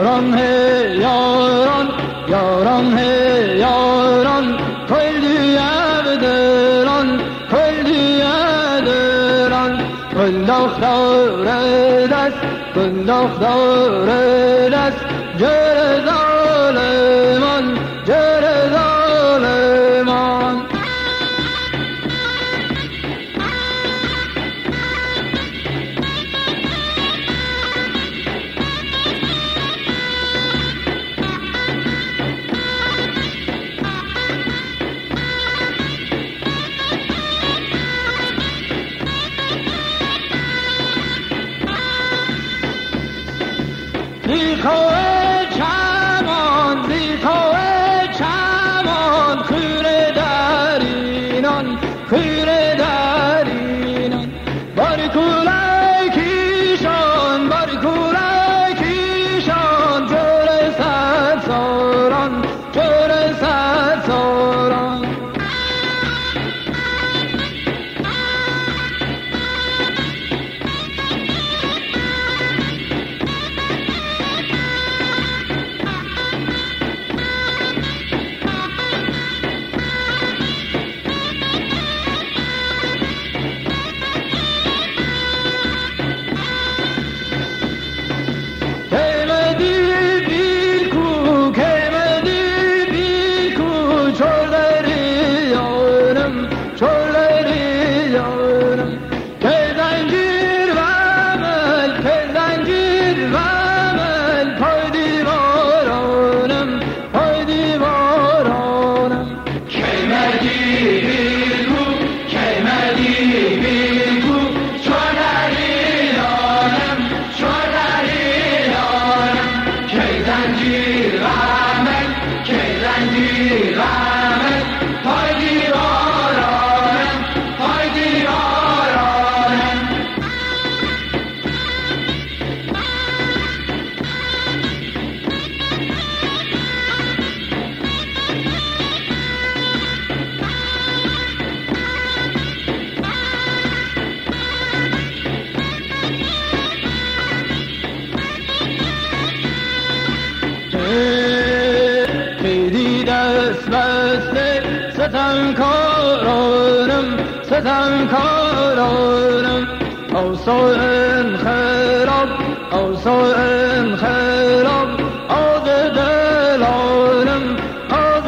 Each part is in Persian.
یاران هی یاران یاران هی یاران کلیه دران کلیه دران کلاخ داره دست کلاخ داره دست جر ظالمان جر ظالمان زیخواه چمان زیخواه چمان خیره درینان خیره درینان بارکوله کیشان بارکوله کیشان جور سر ساران جور سر ساران ستمکارانم اوصاع خراب اوصاع خراب آز دلانم آز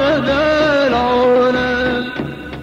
دلانم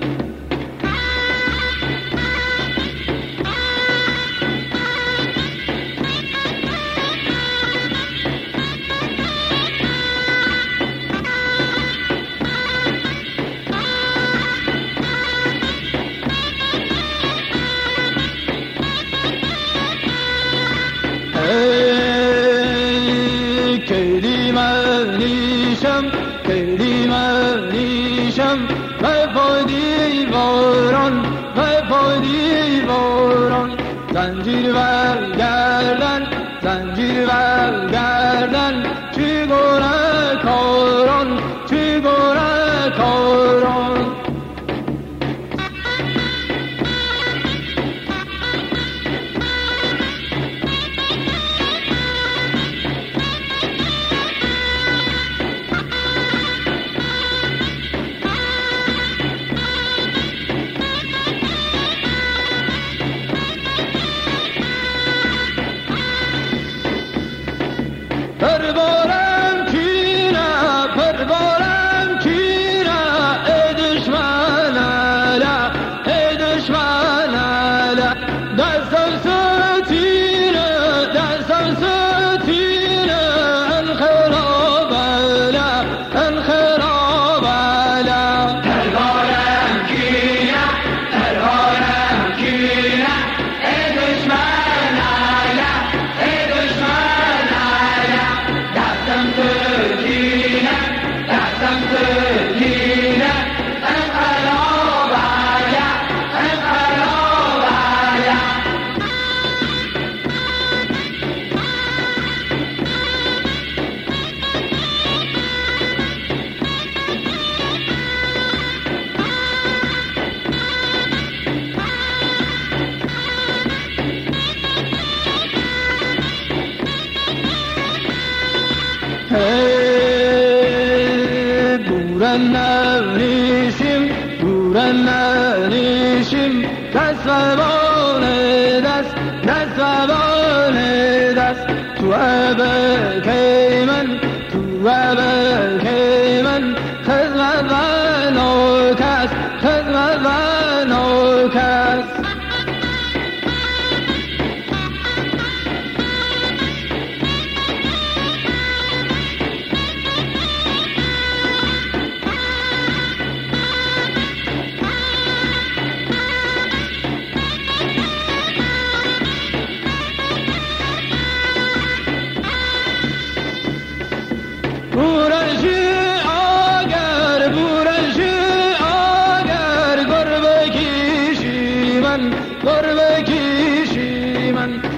کلی منیشم وفا دیواران وفا دیواران زنجیر برگردن زنجیر برگردن چی گونه کاران چی گونه کاران ننیشیم دست زبان دست تو که من خدمت و نوکس بورشی آگر گربه کشی من